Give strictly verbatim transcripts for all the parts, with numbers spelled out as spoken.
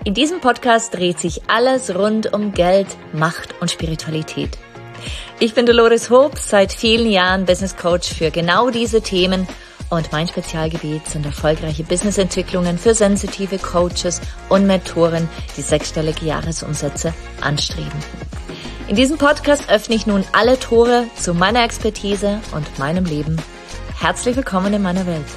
In diesem Podcast dreht sich alles rund um Geld, Macht und Spiritualität. Ich bin Dolores Hoop, seit vielen Jahren Business Coach für genau diese Themen und mein Spezialgebiet sind erfolgreiche Businessentwicklungen für sensitive Coaches und Mentoren, die sechsstellige Jahresumsätze anstreben. In diesem Podcast öffne ich nun alle Tore zu meiner Expertise und meinem Leben. Herzlich willkommen in meiner Welt.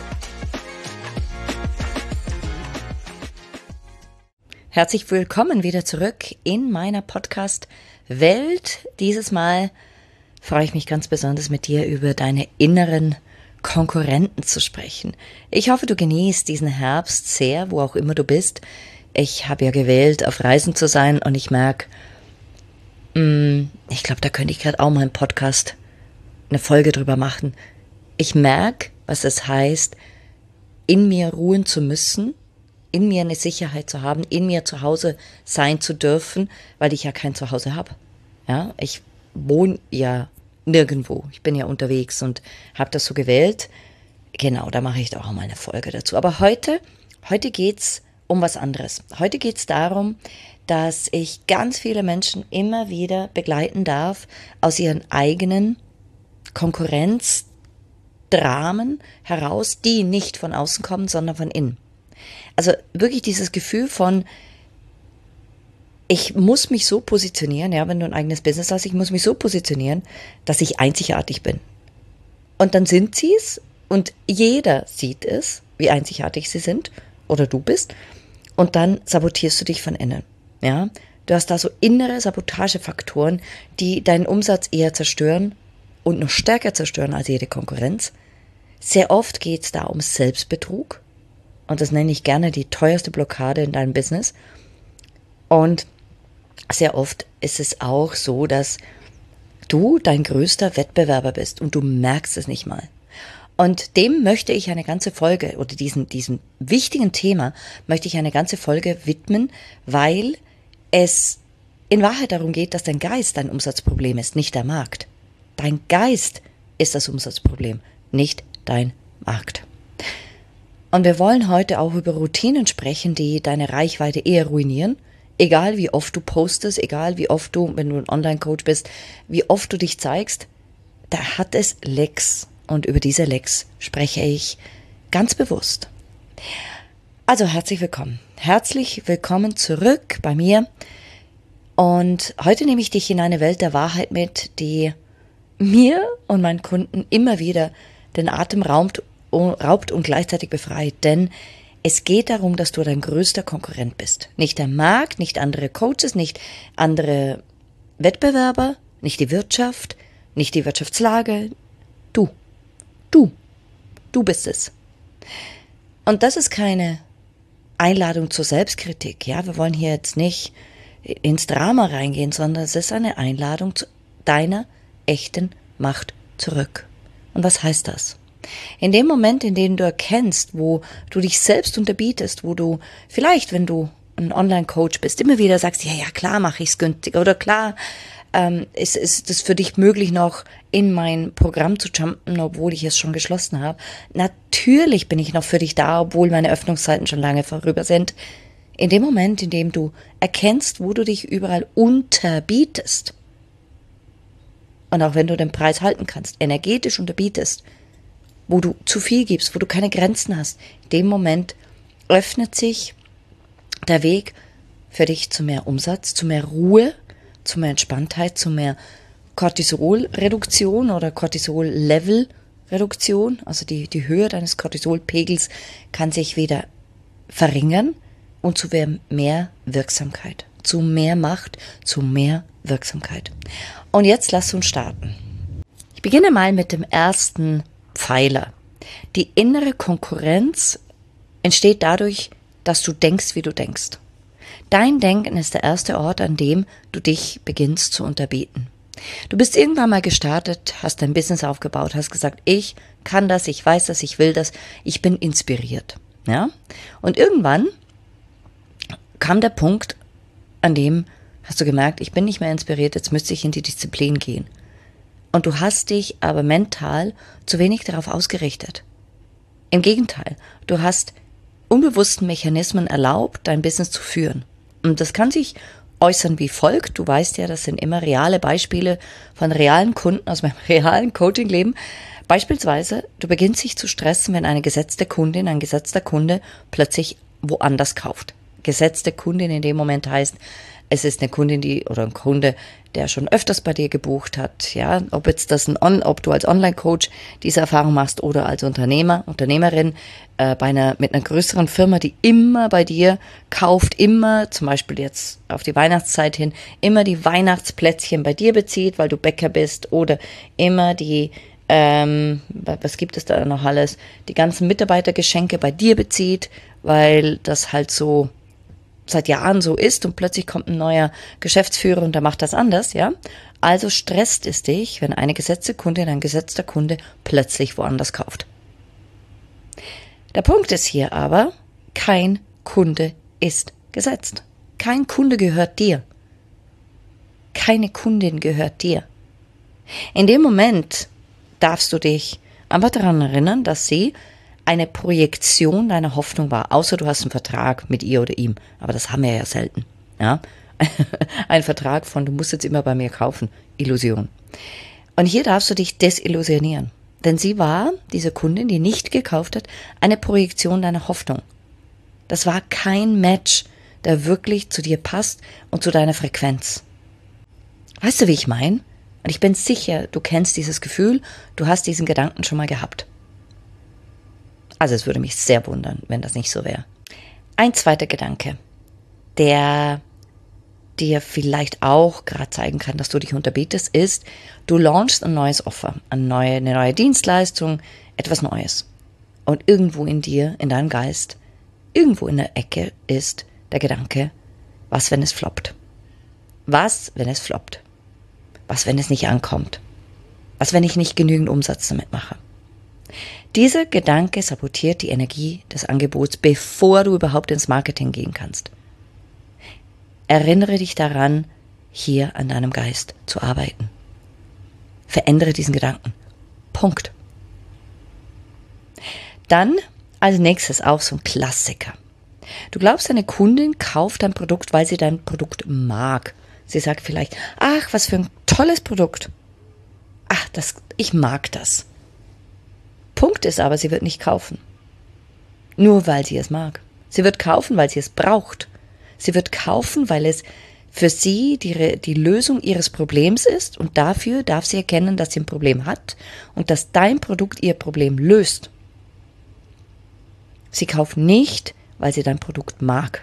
Herzlich willkommen wieder zurück in meiner Podcast-Welt. Dieses Mal freue ich mich ganz besonders, mit dir über deine inneren Konkurrenten zu sprechen. Ich hoffe, du genießt diesen Herbst sehr, wo auch immer du bist. Ich habe ja gewählt, auf Reisen zu sein und ich merke, ich glaube, da könnte ich gerade auch mal im Podcast eine Folge drüber machen. Ich merke, was es heißt, in mir ruhen zu müssen, in mir eine Sicherheit zu haben, in mir zu Hause sein zu dürfen, weil ich ja kein Zuhause habe. Ja, ich wohne ja nirgendwo. Ich bin ja unterwegs und habe das so gewählt. Genau, da mache ich da auch mal eine Folge dazu. Aber heute, heute geht's um was anderes. Heute geht's darum, dass ich ganz viele Menschen immer wieder begleiten darf aus ihren eigenen Konkurrenzdramen heraus, die nicht von außen kommen, sondern von innen. Also wirklich dieses Gefühl von, ich muss mich so positionieren, ja, wenn du ein eigenes Business hast, ich muss mich so positionieren, dass ich einzigartig bin. Und dann sind sie es und jeder sieht es, wie einzigartig sie sind oder du bist. Und dann sabotierst du dich von innen. Ja, du hast da so innere Sabotagefaktoren, die deinen Umsatz eher zerstören und noch stärker zerstören als jede Konkurrenz. Sehr oft geht es da um Selbstbetrug. Und das nenne ich gerne die teuerste Blockade in deinem Business. Und sehr oft ist es auch so, dass du dein größter Wettbewerber bist und du merkst es nicht mal. Und dem möchte ich eine ganze Folge, oder diesem, diesem wichtigen Thema möchte ich eine ganze Folge widmen, weil es in Wahrheit darum geht, dass dein Geist dein Umsatzproblem ist, nicht der Markt. Dein Geist ist das Umsatzproblem, nicht dein Markt. Und wir wollen heute auch über Routinen sprechen, die deine Reichweite eher ruinieren. Egal wie oft du postest, egal wie oft du, wenn du ein Online-Coach bist, wie oft du dich zeigst, da hat es Lecks. Und über diese Lecks spreche ich ganz bewusst. Also herzlich willkommen. Herzlich willkommen zurück bei mir. Und heute nehme ich dich in eine Welt der Wahrheit mit, die mir und meinen Kunden immer wieder den Atem raubt, raubt und gleichzeitig befreit. Denn es geht darum, dass du dein größter Konkurrent bist. Nicht der Markt, nicht andere Coaches, nicht andere Wettbewerber, nicht die Wirtschaft, nicht die Wirtschaftslage. Du, du, du bist es. Und das ist keine Einladung zur Selbstkritik. Ja, wir wollen hier jetzt nicht ins Drama reingehen, sondern es ist eine Einladung zu deiner echten Macht zurück. Und was heißt das? In dem Moment, in dem du erkennst, wo du dich selbst unterbietest, wo du vielleicht, wenn du ein Online-Coach bist, immer wieder sagst, ja, ja, klar mache ich es günstig oder klar ähm, ist, ist es für dich möglich, noch in mein Programm zu jumpen, obwohl ich es schon geschlossen habe. Natürlich bin ich noch für dich da, obwohl meine Öffnungszeiten schon lange vorüber sind. In dem Moment, in dem du erkennst, wo du dich überall unterbietest und auch wenn du den Preis halten kannst, energetisch unterbietest, wo du zu viel gibst, wo du keine Grenzen hast, in dem Moment öffnet sich der Weg für dich zu mehr Umsatz, zu mehr Ruhe, zu mehr Entspanntheit, zu mehr Cortisolreduktion oder Cortisol-Level-Reduktion. Also die, die Höhe deines Cortisolpegels kann sich wieder verringern und zu mehr Wirksamkeit, zu mehr Macht, zu mehr Wirksamkeit. Und jetzt lass uns starten. Ich beginne mal mit dem ersten Pfeiler. Die innere Konkurrenz entsteht dadurch, dass du denkst, wie du denkst. Dein Denken ist der erste Ort, an dem du dich beginnst zu unterbieten. Du bist irgendwann mal gestartet, hast dein Business aufgebaut, hast gesagt, ich kann das, ich weiß das, ich will das, ich bin inspiriert. Ja? Und irgendwann kam der Punkt, an dem hast du gemerkt, ich bin nicht mehr inspiriert, jetzt müsste ich in die Disziplin gehen. Und du hast dich aber mental zu wenig darauf ausgerichtet. Im Gegenteil, du hast unbewussten Mechanismen erlaubt, dein Business zu führen. Und das kann sich äußern wie folgt. Du weißt ja, das sind immer reale Beispiele von realen Kunden aus meinem realen Coaching-Leben. Beispielsweise, du beginnst dich zu stressen, wenn eine gesetzte Kundin, ein gesetzter Kunde plötzlich woanders kauft. Gesetzte Kundin in dem Moment heißt, es ist eine Kundin, die oder ein Kunde, der schon öfters bei dir gebucht hat, ja, ob jetzt das ein On, ob du als Online-Coach diese Erfahrung machst oder als Unternehmer, Unternehmerin äh, bei einer mit einer größeren Firma, die immer bei dir kauft, immer zum Beispiel jetzt auf die Weihnachtszeit hin, immer die Weihnachtsplätzchen bei dir bezieht, weil du Bäcker bist oder immer die ähm, was gibt es da noch alles, die ganzen Mitarbeitergeschenke bei dir bezieht, weil das halt so seit Jahren so ist und plötzlich kommt ein neuer Geschäftsführer und der macht das anders, ja. Also stresst es dich, wenn eine gesetzte Kundin, ein gesetzter Kunde plötzlich woanders kauft. Der Punkt ist hier aber, kein Kunde ist gesetzt. Kein Kunde gehört dir. Keine Kundin gehört dir. In dem Moment darfst du dich einfach daran erinnern, dass sie eine Projektion deiner Hoffnung war, außer du hast einen Vertrag mit ihr oder ihm. Aber das haben wir ja selten. Ja? Ein Vertrag von, du musst jetzt immer bei mir kaufen. Illusion. Und hier darfst du dich desillusionieren. Denn sie war, diese Kundin, die nicht gekauft hat, eine Projektion deiner Hoffnung. Das war kein Match, der wirklich zu dir passt und zu deiner Frequenz. Weißt du, wie ich meine? Und ich bin sicher, du kennst dieses Gefühl, du hast diesen Gedanken schon mal gehabt. Also es würde mich sehr wundern, wenn das nicht so wäre. Ein zweiter Gedanke, der dir vielleicht auch gerade zeigen kann, dass du dich unterbietest, ist, du launchst ein neues Offer, eine neue, eine neue Dienstleistung, etwas Neues. Und irgendwo in dir, in deinem Geist, irgendwo in der Ecke ist der Gedanke, was, wenn es floppt? Was, wenn es floppt? Was, wenn es nicht ankommt? Was, wenn ich nicht genügend Umsatz damit mache? Dieser Gedanke sabotiert die Energie des Angebots, bevor du überhaupt ins Marketing gehen kannst. Erinnere dich daran, hier an deinem Geist zu arbeiten. Verändere diesen Gedanken. Punkt. Dann als nächstes auch so ein Klassiker. Du glaubst, deine Kundin kauft dein Produkt, weil sie dein Produkt mag. Sie sagt vielleicht, ach, was für ein tolles Produkt. Ach, das, ich mag das. Punkt ist aber, sie wird nicht kaufen. Nur weil sie es mag. Sie wird kaufen, weil sie es braucht. Sie wird kaufen, weil es für sie die, die Lösung ihres Problems ist und dafür darf sie erkennen, dass sie ein Problem hat und dass dein Produkt ihr Problem löst. Sie kauft nicht, weil sie dein Produkt mag.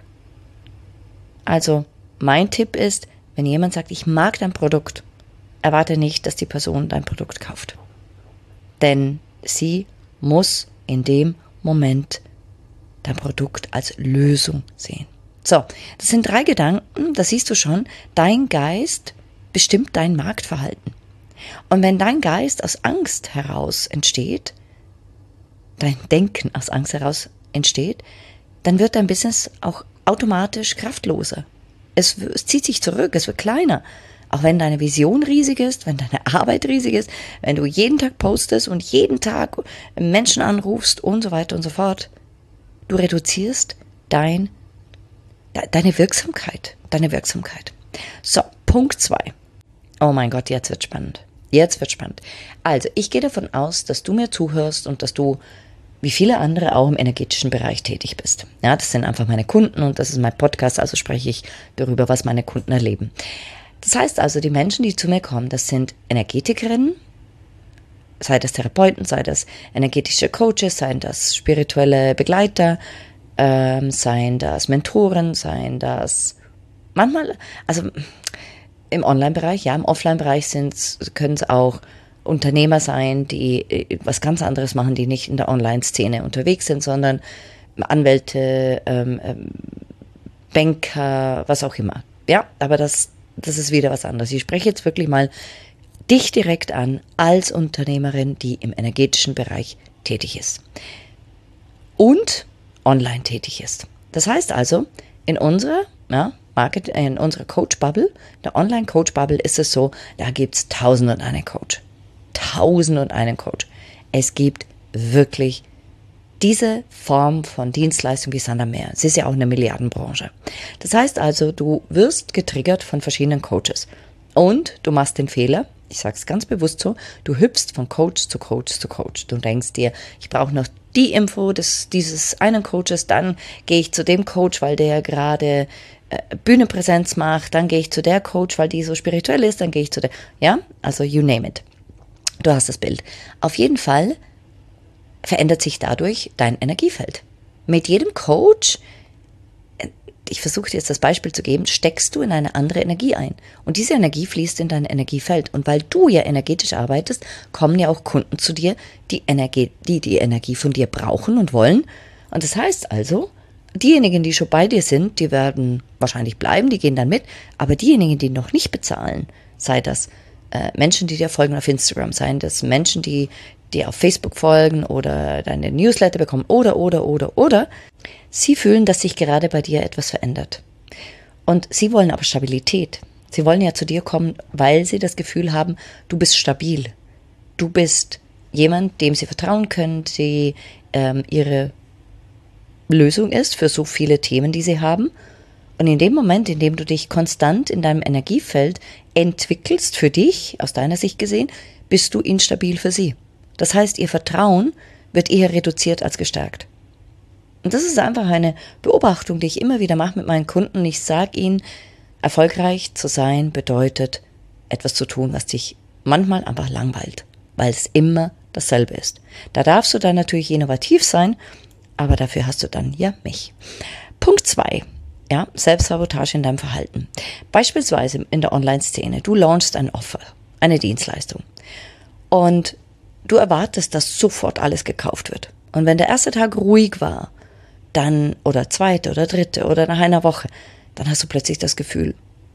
Also, mein Tipp ist, wenn jemand sagt, ich mag dein Produkt, erwarte nicht, dass die Person dein Produkt kauft. Denn sie muss in dem Moment dein Produkt als Lösung sehen. So, das sind drei Gedanken, da siehst du schon, dein Geist bestimmt dein Marktverhalten. Und wenn dein Geist aus Angst heraus entsteht, dein Denken aus Angst heraus entsteht, dann wird dein Business auch automatisch kraftloser. Es, es zieht sich zurück, es wird kleiner. Auch wenn deine Vision riesig ist, wenn deine Arbeit riesig ist, wenn du jeden Tag postest und jeden Tag Menschen anrufst und so weiter und so fort. Du reduzierst dein, de, deine Wirksamkeit, deine Wirksamkeit. So, Punkt zwei. Oh mein Gott, jetzt wird spannend. Jetzt wird spannend. Also, ich gehe davon aus, dass du mir zuhörst und dass du, wie viele andere, auch im energetischen Bereich tätig bist. Ja, das sind einfach meine Kunden und das ist mein Podcast, also spreche ich darüber, was meine Kunden erleben. Das heißt also, die Menschen, die zu mir kommen, das sind Energetikerinnen, sei das Therapeuten, sei das energetische Coaches, seien das spirituelle Begleiter, ähm, seien das Mentoren, seien das manchmal, also im Online-Bereich, ja, im Offline-Bereich können es auch Unternehmer sein, die was ganz anderes machen, die nicht in der Online-Szene unterwegs sind, sondern Anwälte, ähm, ähm, Banker, was auch immer. Ja, aber das Das ist wieder was anderes. Ich spreche jetzt wirklich mal dich direkt an als Unternehmerin, die im energetischen Bereich tätig ist und online tätig ist. Das heißt also, in unserer, ja, Market, in unserer Coach-Bubble, der Online-Coach-Bubble ist es so, da gibt es tausend und einen Coach. Tausend und einen Coach. Es gibt wirklich Diese Form von Dienstleistung wie Sand am Meer, es ist ja auch eine Milliardenbranche. Das heißt also, du wirst getriggert von verschiedenen Coaches und du machst den Fehler, ich sage es ganz bewusst so, du hüpfst von Coach zu Coach zu Coach. Du denkst dir, ich brauche noch die Info des, dieses einen Coaches, dann gehe ich zu dem Coach, weil der gerade äh, Bühnenpräsenz macht, dann gehe ich zu der Coach, weil die so spirituell ist, dann gehe ich zu der, ja, also you name it. Du hast das Bild. Auf jeden Fall verändert sich dadurch dein Energiefeld. Mit jedem Coach, ich versuche dir jetzt das Beispiel zu geben, steckst du in eine andere Energie ein. Und diese Energie fließt in dein Energiefeld. Und weil du ja energetisch arbeitest, kommen ja auch Kunden zu dir, die Energie, die, die Energie von dir brauchen und wollen. Und das heißt also, diejenigen, die schon bei dir sind, die werden wahrscheinlich bleiben, die gehen dann mit. Aber diejenigen, die noch nicht bezahlen, sei das äh, Menschen, die dir folgen auf Instagram, seien das Menschen, die dir auf Facebook folgen oder deine Newsletter bekommen oder, oder, oder, oder. Sie fühlen, dass sich gerade bei dir etwas verändert. Und sie wollen aber Stabilität. Sie wollen ja zu dir kommen, weil sie das Gefühl haben, du bist stabil. Du bist jemand, dem sie vertrauen können, die ähm, ihre Lösung ist für so viele Themen, die sie haben. Und in dem Moment, in dem du dich konstant in deinem Energiefeld entwickelst, für dich, aus deiner Sicht gesehen, bist du instabil für sie. Das heißt, ihr Vertrauen wird eher reduziert als gestärkt. Und das ist einfach eine Beobachtung, die ich immer wieder mache mit meinen Kunden. Ich sage ihnen, erfolgreich zu sein bedeutet, etwas zu tun, was dich manchmal einfach langweilt, weil es immer dasselbe ist. Da darfst du dann natürlich innovativ sein, aber dafür hast du dann ja mich. Punkt zwei. Ja, Selbstsabotage in deinem Verhalten. Beispielsweise in der Online-Szene. Du launchst ein Offer, eine Dienstleistung. Und du erwartest, dass sofort alles gekauft wird. Und wenn der erste Tag ruhig war, dann, oder zweite oder dritte oder nach einer Woche, dann hast du plötzlich das Gefühl,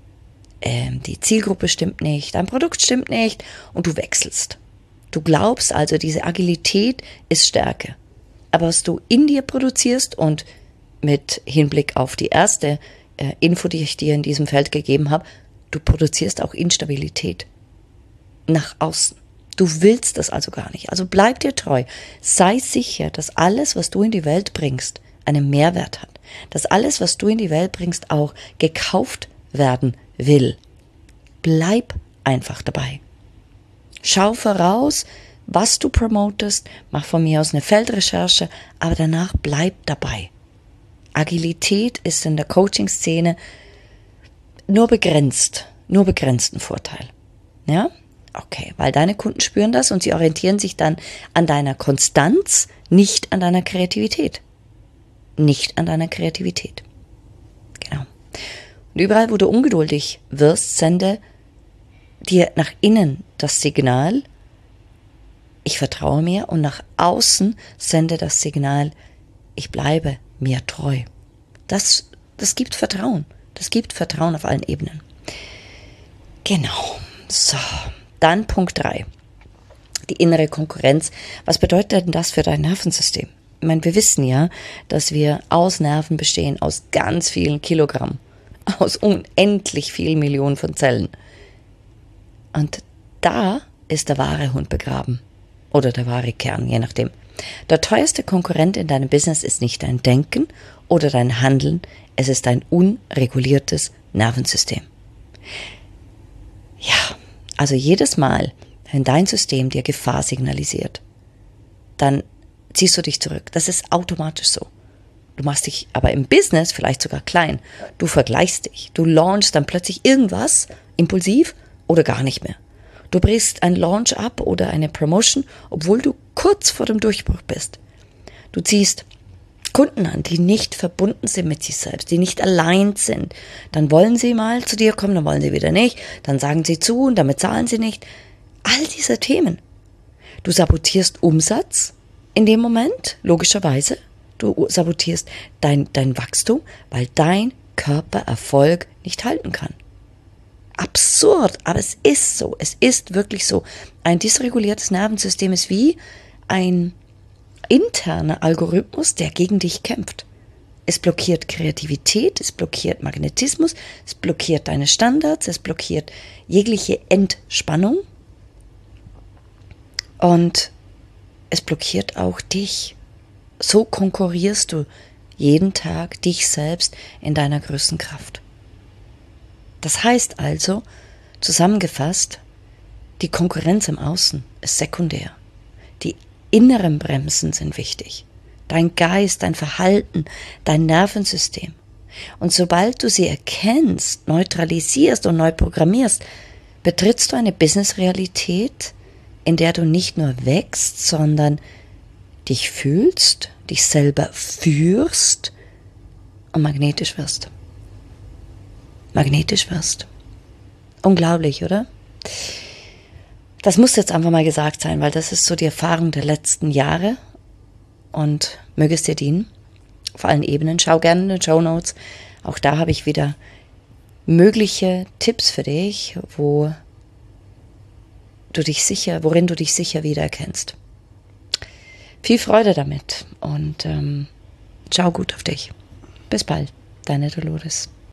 ähm, die Zielgruppe stimmt nicht, dein Produkt stimmt nicht und du wechselst. Du glaubst also, diese Agilität ist Stärke. Aber was du in dir produzierst und mit Hinblick auf die erste äh, Info, die ich dir in diesem Feld gegeben habe, du produzierst auch Instabilität nach außen. Du willst das also gar nicht. Also bleib dir treu. Sei sicher, dass alles, was du in die Welt bringst, einen Mehrwert hat. Dass alles, was du in die Welt bringst, auch gekauft werden will. Bleib einfach dabei. Schau voraus, was du promotest. Mach von mir aus eine Feldrecherche, aber danach bleib dabei. Agilität ist in der Coaching-Szene nur begrenzt, nur begrenzten Vorteil. Ja? Okay, weil deine Kunden spüren das und sie orientieren sich dann an deiner Konstanz, nicht an deiner Kreativität. Nicht an deiner Kreativität. Genau. Und überall, wo du ungeduldig wirst, sende dir nach innen das Signal, ich vertraue mir, und nach außen sende das Signal, ich bleibe mir treu. Das, das gibt Vertrauen. Das gibt Vertrauen auf allen Ebenen. Genau. So. Dann Punkt drei. Die innere Konkurrenz. Was bedeutet denn das für dein Nervensystem? Ich meine, wir wissen ja, dass wir aus Nerven bestehen, aus ganz vielen Kilogramm, aus unendlich vielen Millionen von Zellen. Und da ist der wahre Hund begraben. Oder der wahre Kern, je nachdem. Der teuerste Konkurrent in deinem Business ist nicht dein Denken oder dein Handeln, es ist dein unreguliertes Nervensystem. Ja, also jedes Mal, wenn dein System dir Gefahr signalisiert, dann ziehst du dich zurück. Das ist automatisch so. Du machst dich aber im Business vielleicht sogar klein. Du vergleichst dich. Du launchst dann plötzlich irgendwas, impulsiv oder gar nicht mehr. Du brichst ein Launch ab oder eine Promotion, obwohl du kurz vor dem Durchbruch bist. Du ziehst Kunden an, die nicht verbunden sind mit sich selbst, die nicht allein sind. Dann wollen sie mal zu dir kommen, dann wollen sie wieder nicht. Dann sagen sie zu und damit zahlen sie nicht. All diese Themen. Du sabotierst Umsatz in dem Moment, logischerweise. Du sabotierst dein, dein Wachstum, weil dein Körper Erfolg nicht halten kann. Absurd, aber es ist so. Es ist wirklich so. Ein dysreguliertes Nervensystem ist wie ein interner Algorithmus, der gegen dich kämpft. Es blockiert Kreativität, es blockiert Magnetismus, es blockiert deine Standards, es blockiert jegliche Entspannung und es blockiert auch dich. so konkurrierst du jeden Tag dich selbst in deiner größten Kraft. Das heißt also, zusammengefasst, die Konkurrenz im Außen ist sekundär. Die inneren Bremsen sind wichtig. Dein Geist, dein Verhalten, dein Nervensystem. Und sobald du sie erkennst, neutralisierst und neu programmierst, betrittst du eine Business-Realität, in der du nicht nur wächst, sondern dich fühlst, dich selber führst und magnetisch wirst. Magnetisch wirst. Unglaublich, oder? Das muss jetzt einfach mal gesagt sein, weil das ist so die Erfahrung der letzten Jahre und möge es dir dienen. Auf allen Ebenen. Schau gerne in den Shownotes. Auch da habe ich wieder mögliche Tipps für dich, wo du dich sicher, worin du dich sicher wiedererkennst. Viel Freude damit und ähm, schau gut auf dich. Bis bald, deine Dolores.